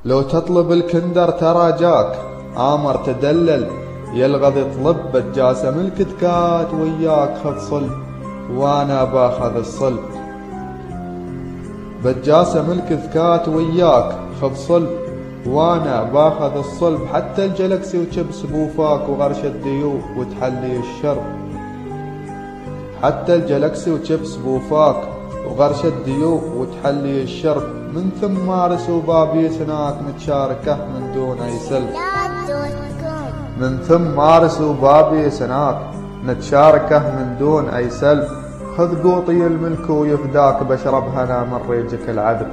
لو تطلب الكندر ترى جاك، آمر تدلل يلغض يطلب، بجاسة من الكتكات وياك خذ صل وانا باخذ الصل. بجاسة من الكتكات وياك خذ صل وانا باخذ الصلب، حتى الجلكسي وشبس بوفاك وغرش الديو وتحلي الشرب. حتى الجلكسي وشبس بوفاك وغرش الديو وتحلي الشرب، من ثم مارس وبابيس هناك متشاركه من دون اي سلب. من ثم مارس وبابيس هناك نتشاركه من دون اي سلب، خذ قوطي الملك ويفداك بشرب هنا من ريجك العذب.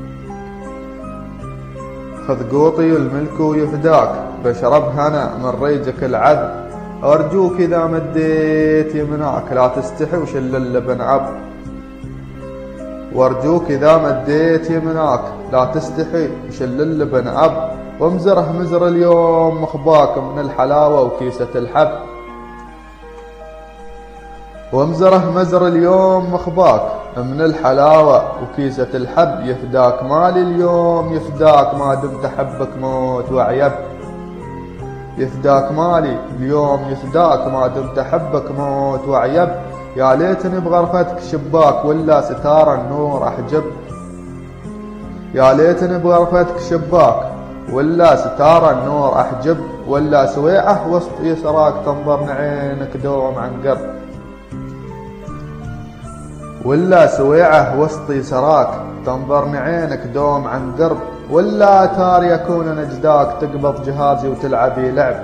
خذ قوطي الملك ويفداك بشرب هنا من ريجك العذب، ارجوك اذا مديت يمناك لا تستحي وشل اللبن عب. وارجوك اذا مديت يمناك لا تستحي وشل اللبن عب، وامزره مزر اليوم مخباك من الحلاوة وكيسة الحب. وامزره مزر اليوم مخباك من الحلاوة وكيسة الحب، يفداك مالي اليوم يفداك ما دمت حبك موت وعيب. يفداك مالي اليوم يفداك ما دمت حبك موت وعيب، يا ليتني بغرفتك شباك ولا ستار النور احجب. يا ليتني بغرفتك شباك ولا ستار النور احجب، ولا سويعه وسط يسراك تنظرن عينك دوم عن قرب. ولا سويعه وسط يسراك تنظرن عينك دوم عن قرب، ولا اتاري اكون نجداك تقبض جهازي وتلعبي لعب.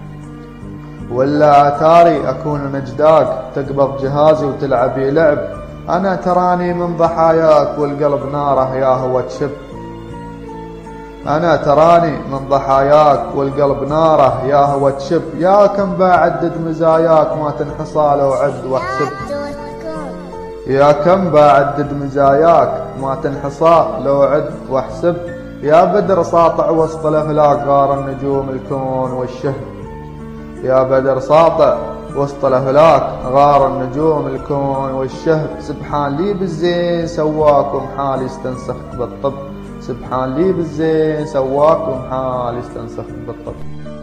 ولا اتاري اكون نجداك تقبض جهازي وتلعبي لعب، انا تراني من ضحاياك والقلب ناره يا هو تشب. انا تراني من ضحاياك والقلب ناره يا هو تشب، يا كم بعدد مزاياك ما تنحصى لو عد واحسب. يا كم بعدد مزاياك ما تنحصى لو عد واحسب، يا بدر ساطع وسط الافلاك غار النجوم الكون والشهب. يا بدر ساطع وسط الافلاك غار النجوم الكون والشهب، سبحان لي بالزين سواك ومحال يستنسخك بالطب. سبحان لي بالزين سواك ومحال يستنسخك بالطب.